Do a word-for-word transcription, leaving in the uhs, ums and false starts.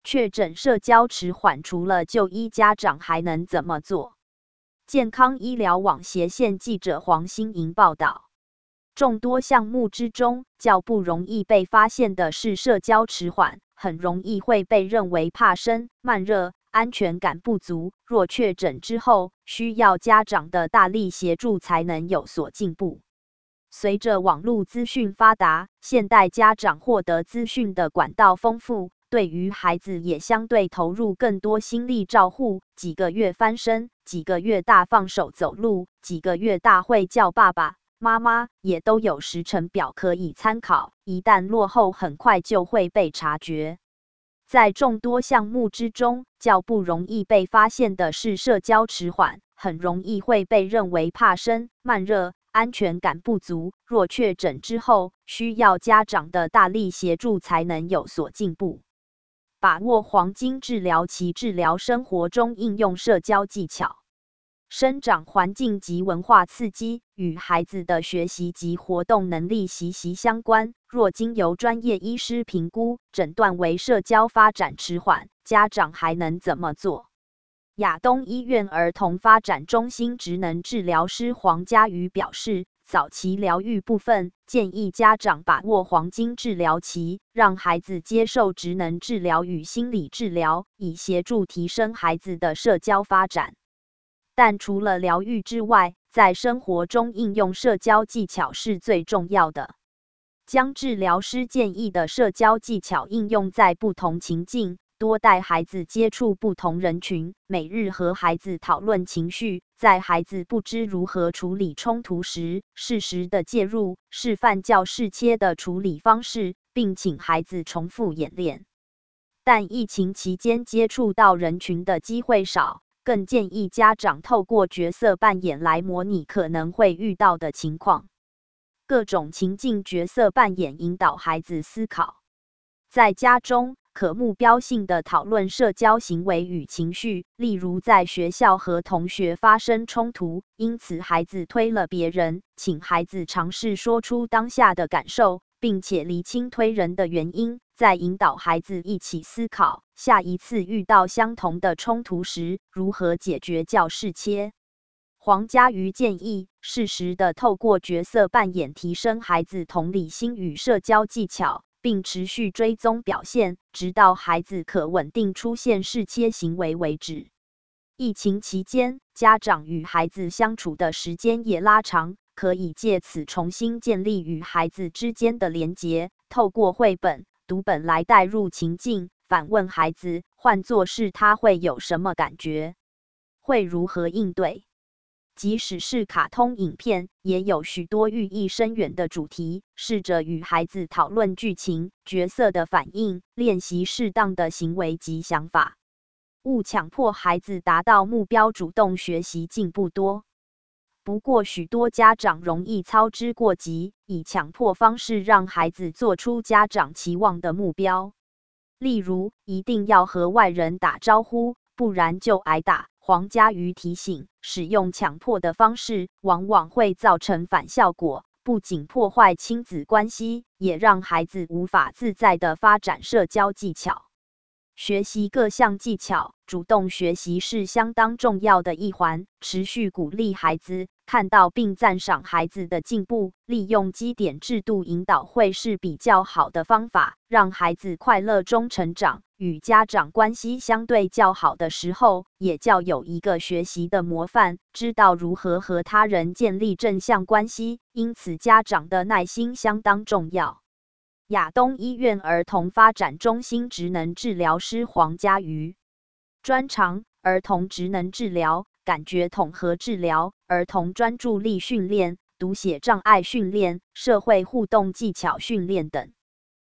确诊社交迟缓，除了就医，家长还能怎么做？健康医疗网斜线记者黄欣莹报道。众多项目之中，较不容易被发现的是社交迟缓，很容易会被认为怕生、慢热、安全感不足。若确诊之后，需要家长的大力协助才能有所进步。随着网络资讯发达，现代家长获得资讯的管道丰富，对于孩子也相对投入更多心力照护。几个月翻身，几个月大放手走路，几个月大会叫爸爸妈妈，也都有时程表可以参考，一旦落后，很快就会被察觉。在众多项目之中，较不容易被发现的是社交迟缓，很容易会被认为怕生、慢热、安全感不足。若确诊之后，需要家长的大力协助才能有所进步。把握黄金治疗期，治疗生活中应用社交技巧。生长环境及文化刺激与孩子的学习及活动能力息息相关。若经由专业医师评估，诊断为社交发展迟缓，家长还能怎么做？亚东医院儿童发展中心职能治疗师黄家瑜表示，早期疗愈部分，建议家长把握黄金治疗期，让孩子接受职能治疗与心理治疗，以协助提升孩子的社交发展。但除了疗愈之外，在生活中应用社交技巧是最重要的。将治疗师建议的社交技巧应用在不同情境，多带孩子接触不同人群，每日和孩子讨论情绪，在孩子不知如何处理冲突时，适时的介入，示范较适切的处理方式，并请孩子重复演练。但疫情期间接触到人群的机会少，更建议家长透过角色扮演来模拟可能会遇到的情况。各种情境角色扮演引导孩子思考。在家中，可目标性的讨论社交行为与情绪，例如在学校和同学发生冲突，因此孩子推了别人，请孩子尝试说出当下的感受，并且厘清推人的原因，再引导孩子一起思考，下一次遇到相同的冲突时，如何解决较适切。黄家瑜建议，适时的透过角色扮演提升孩子同理心与社交技巧，并持续追踪表现，直到孩子可稳定出现适切行为为止。疫情期间，家长与孩子相处的时间也拉长，可以借此重新建立与孩子之间的连结，透过绘本、读本来带入情境，反问孩子，换作是他会有什么感觉，会如何应对。即使是卡通影片，也有许多寓意深远的主题，试着与孩子讨论剧情、角色的反应，练习适当的行为及想法。勿强迫孩子达到目标，主动学习进步多。不过，许多家长容易操之过急，以强迫方式让孩子做出家长期望的目标。例如，一定要和外人打招呼，不然就挨打。黄家瑜提醒，使用强迫的方式，往往会造成反效果，不仅破坏亲子关系，也让孩子无法自在地发展社交技巧。学习各项技巧，主动学习是相当重要的一环，持续鼓励孩子，看到并赞赏孩子的进步，利用基点制度引导会是比较好的方法，让孩子快乐中成长。与家长关系相对较好的时候，也较有一个学习的模范，知道如何和他人建立正向关系，因此家长的耐心相当重要。亚东医院儿童发展中心职能治疗师黄家瑜，专长儿童职能治疗、感觉统合治疗、儿童专注力训练、读写障碍训练、社会互动技巧训练等。